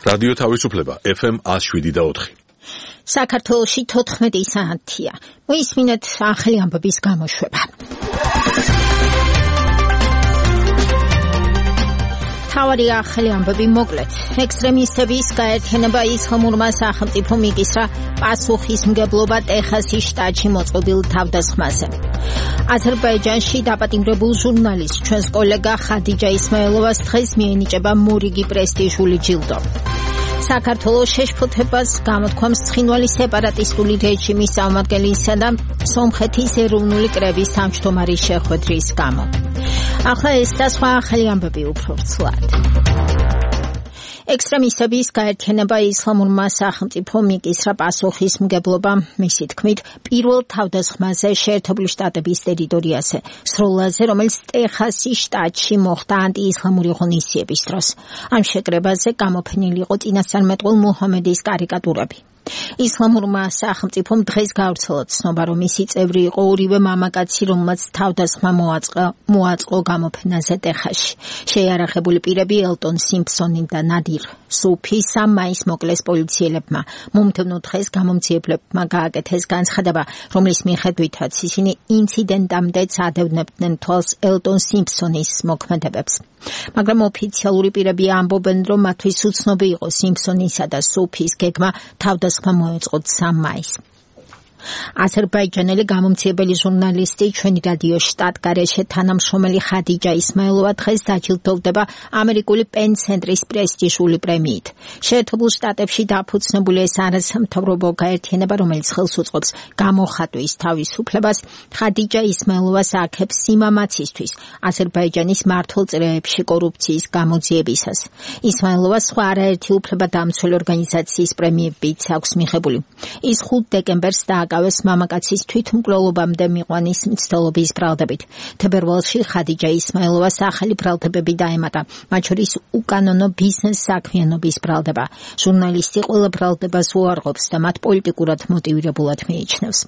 რადიო თავისუფლება FM 107.4. საქართველოში 14 საათია. მოისმინეთ ახალი ამბების გამოშვება. თავარი ახალი ამბები მოკლედ. ექსტრემისტების გაერთიანება ისლამურმა სახელმწიფო მიკისრა პასუხისმგებლობა ტეხასის შტატში მოწყობილ თავდასხმაზე. აზერბაიჯანში დაპატიმრებულ ჟურნალისტ ჩვენს კოლეგა ხადიჯა ისმაილოვას დღეს მიენიჭება მორიგი პრესტიჟული ჯილდო. საქართველოს შეშფოთებას გამოთქვამს ცხინვალის სეპარატისტული რეჟიმის წარმომადგენლისა და სომხეთის ეროვნული კრების თავმჯდომარის შეხვედრის გამო. ახლა ეს და სხვა ახალი ამბები უფრო ცვლად. ექსტრემისტების გაერთიანება ისლამურმა სახელმწიფო მიკისრა პასუხისმგებლობა, მისი თქმით, პირველ თავდასხმაზე შეერთებული შტატების ტერიტორიაზე, სროლაზე, რომელიც ტეხასის შტატში მოხდა ანტიისლამური ღონისძიების დროს. ამ შეკრებაზე გამოფენილი იყო წინასწარმეტყველ მუჰამედის კარიკატურები. ისლამურმა სახელმწიფომ დღეს გავრცელა ცნობა, რომ მისი წევრი იყო ორივე მამაკაცი, რომელმაც თავდასხმა მოაწყო გამოფენაზე ტეხასში. შეიარაღებული პირები ელტონ სიმფსონი და ნადირ სუფი 3 მაისს მოკლეს პოლიციელებმა. მომდევნო დღეს გამომძიებლებმა გააკეთეს განცხადება, რომლის მიხედვითაც ისინი ინციდენტამდე წადევნებდნენ თვალს ელტონ სიმფსონის მოქმედებებს. მაგრამ ოფიციალური პირები ამბობენ, რომ მათთვის უცნობი იყო სიმფსონისა და სუფის გეგმა თავდასხმა მოეწყოთ 3 მაისს. აზერბაიჯანელი გამომცემელი ჟურნალისტი ჩვენი რადიო შტატგარეშე თანამშრომელი ხადიჯა ისმაილოვა დღეს დაჯილდოვდება ამერიკული პენ ცენტრის პრესტიჟული პრემიით. შეერთებულ შტატებში დაფუძნებული ეს არასამთავრობო გაერთიანება, რომელიც ხელს უწყობს გამოხატვის თავისუფლებას, ხადიჯა ისმაილოვას აქებს სიმამაცისთვის აზერბაიჯანის მმართველ წრეებში კორუფციის გამოძიებისას. ისმაილოვას სხვა არაერთი უფლებადამცველი ორგანიზაციის პრემიებიც აქვს მიღებული. ის 5 დეკემბერს დააკავეს მამაკაცის თვითმკვლელობამდე მიყვანის მცდელობის ბრალდებით. თებერვალში ხადიჯა ისმაილოვას ახალი ბრალდებები დაემატა, მათ შორის უკანონო ბიზნეს საქმიანობის ბრალდება. ჟურნალისტი ყველა ბრალდებას უარყოფს და მათ პოლიტიკურად მოტივირებულად მიიჩნევს.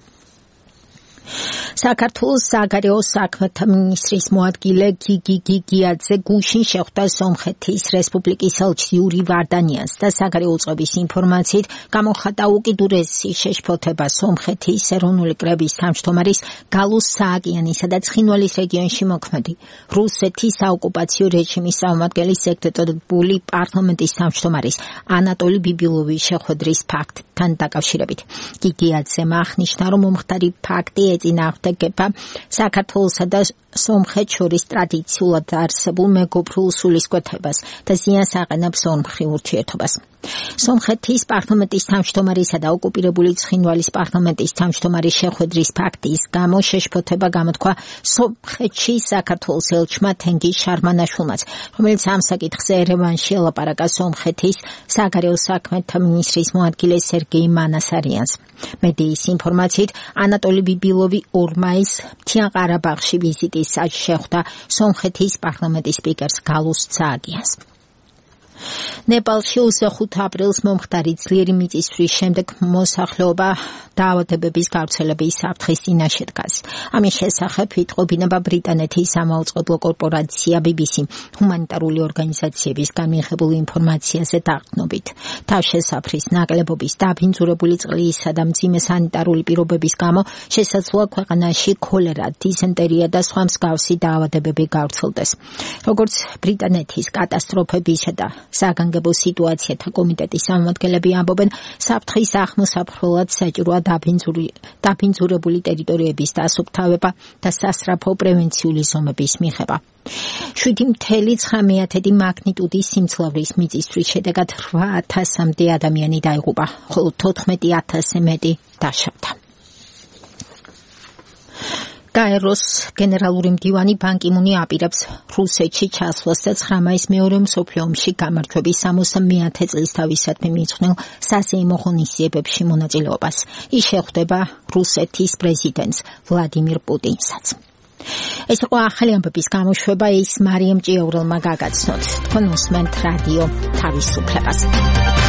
საქართველოს საგარეო საქმეთა მინისტრის მოადგილე გიგი გიგიაძე გუშინ შეხვდა სომხეთის რესპუბლიკის ელჩს იური ვარდანიანს და საგარეო უწყების ინფორმაციით გამოხატა უკიდურესი შეშფოთება სომხეთის ეროვნული კრების თავმჯდომარის გალუს სააკიანისა და ცხინვალის რეგიონში მოქმედი რუსეთის საოკუპაციო რეჟიმის წარმომადგენლის ექტეტებული პარლამენტის თავმჯდომარის ანატოლი ბიბილოვის შეხვედრის ფაქტთან დაკავშირებით. გიგიაძემ აღნიშნა, რომ მომხდარი ფაქტი წინააღმდეგება საქართველოსა და სომხეთს შორის ტრადიციულად არსებულ მეგობრულ სულისკვეთებას და ზიანს აყენებს ორმხრივ ურთიერთობას. სომხეთის პარლამენტის თავმჯდომარისა და ოკუპირებული ცხინვალის პარლამენტის თავმჯდომარის შეხვედრის ფაქტის გამო შეშფოთება გამოთქვა სომხეთში საქართველოს ელჩმა თენგიზ შარმანაშვილმაც, რომელიც ამ საკითხზე ერევანში ელაპარაკა სომხეთის საგარეო საქმეთა მინისტრის მოადგილე სერგეი მანასარიანს. მედიის ინფორმაციით ანატოლი ბიბილოვი 2 მაისს მთიან-ყარაბაღში ვიზიტის შეხვდა სომხეთის პარლამენტის სპიკერს გალუს სააკიანს. ნეპალში 25 აპრილს მომხდარი ძლიერი მიწისძვრის შემდეგ მოსახლეობა დაავადებების გავრცელების საფრთხის წინაშე დგას. ამის შესახებ იტყობინება ბრიტანეთის სამაუწყებლო კორპორაცია BBC ჰუმანიტარული ორგანიზაციებისგან მიღებულ ინფორმაციაზე დაყრდნობით. თავშესაფრის ნაკლებობის, დაბინძურებული წყლისა და მძიმე სანიტარული პირობების გამო შესაძლოა ქვეყანაში ქოლერა, დიზენტერია და სხვა მსგავსი დაავადებები გავრცელდეს. როგორც ბრიტანეთის კატასტროფებისა და საგანგებო სიტუაციათა კომიტეტის წარმომადგენლები ამბობენ, საფრთხის აღმოსაფრთხებლად საჭიროა დაბინძურებული ტერიტორიების დასუფთავება და სასწრაფო პრევენციული ზომების მიღება. 7.9 მაგნიტუდის სიმძლავრის მიწისძვრის შედეგად 8,000-მდე ადამიანი დაიღუპა, ხოლო 14,000-ზე მეტი დაშავდა. გაეროს გენერალური მდივანი ბან კი მუნი აპირებს რუსეთში ჩასვლას და 9 მაისს მეორე მსოფლიო ომში გამარჯვების 60-ე წლისთავისადმი მიძღვნილ საზეიმო ღონისძიებებში მონაწილეობას. ის შეხვდება რუსეთის პრეზიდენტს ვლადიმირ პუტინსაც. ეს იყო ახალი ამბების გამოშვება, ის მარიამ ჭიაურელმა გაგაცნოთ. თქვენ უსმენთ რადიო თავისუფლებას.